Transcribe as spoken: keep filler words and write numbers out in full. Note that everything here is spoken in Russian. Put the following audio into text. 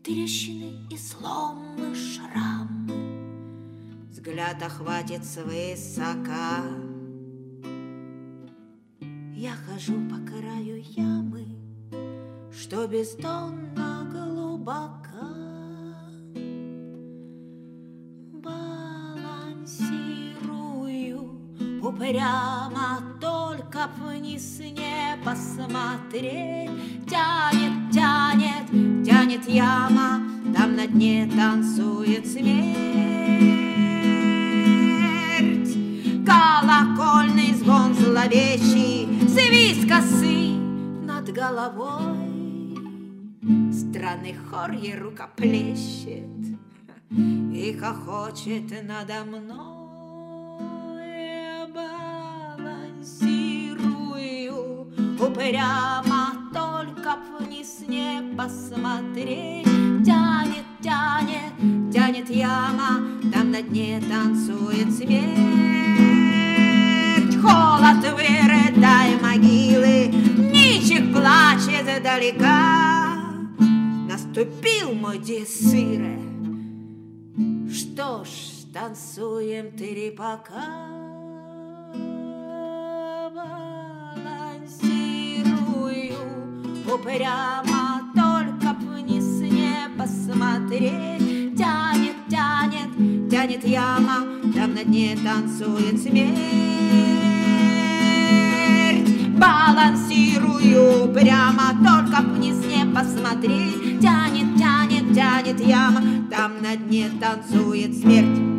трещины и сломы, шрамы. Взгляд охватит свысока. Я хожу по краю ямы, что бездонно глубока. Балансирую упрямо, только вниз не посмотреть. Тянет, тянет, тянет яма, там на дне танцует смерть. Колокольный звон зловещий, свист косы над головой. Странный хор ей рукоплещет и хохочет надо мной. Балансирую упрямо, только вниз не посмотреть. Тянет, тянет, тянет яма, там на дне танцует смерть. Холод, вырыдай могилы, ничек плачет далека. Наступил мой Десыре, что ж, танцуем три пока. Балансирую упрямо, только вниз не посмотреть. Тянет, тянет, тянет яма, там на дне танцует смерть. Балансирую прямо, только вниз не посмотреть. Тянет, тянет, тянет яма, там на дне танцует смерть.